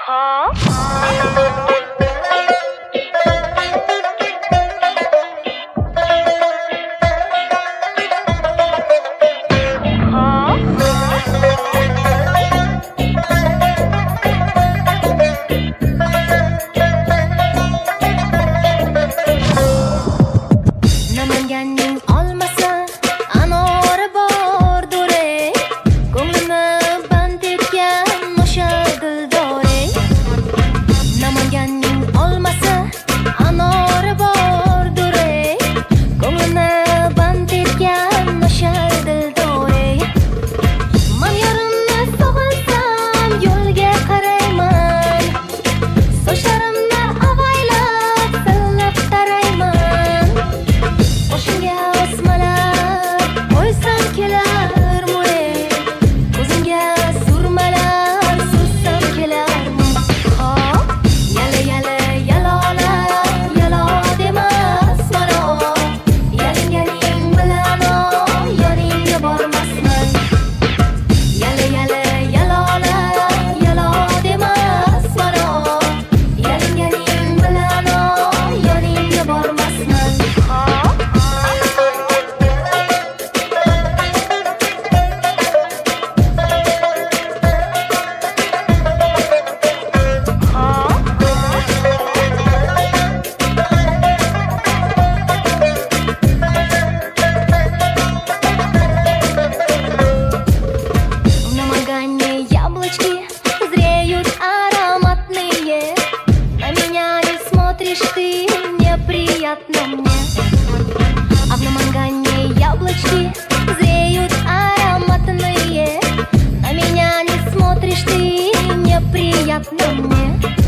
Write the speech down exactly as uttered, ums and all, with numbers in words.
Huh? Namanganning olmasi anori bordur ey, ko'nglini band etgan o'sha dildor ey. Namanganning olmasi anori bordur ey, ko'nglini band etgan o'sha dildor ey. Man yorimni sog'insam yo'lga qarayman, sochlarimni avaylab silliq tarayman. Qo'shimga osmalar qo'ysam kelarmi ey, ko'zimga surmalar sursam kelarmi? Ha, yala yala yalolar yalo demas mana, yalinganing bilan yoningga bormasman. Yala yala yalolar yalo demas mana, yalinganing bilan yoningga bormasman. В Намангане яблочки зреют ароматные. На меня не смотришь ты, неприятно мне. А в Намангане яблочки зреют ароматные. На меня не смотришь ты, неприятно мне.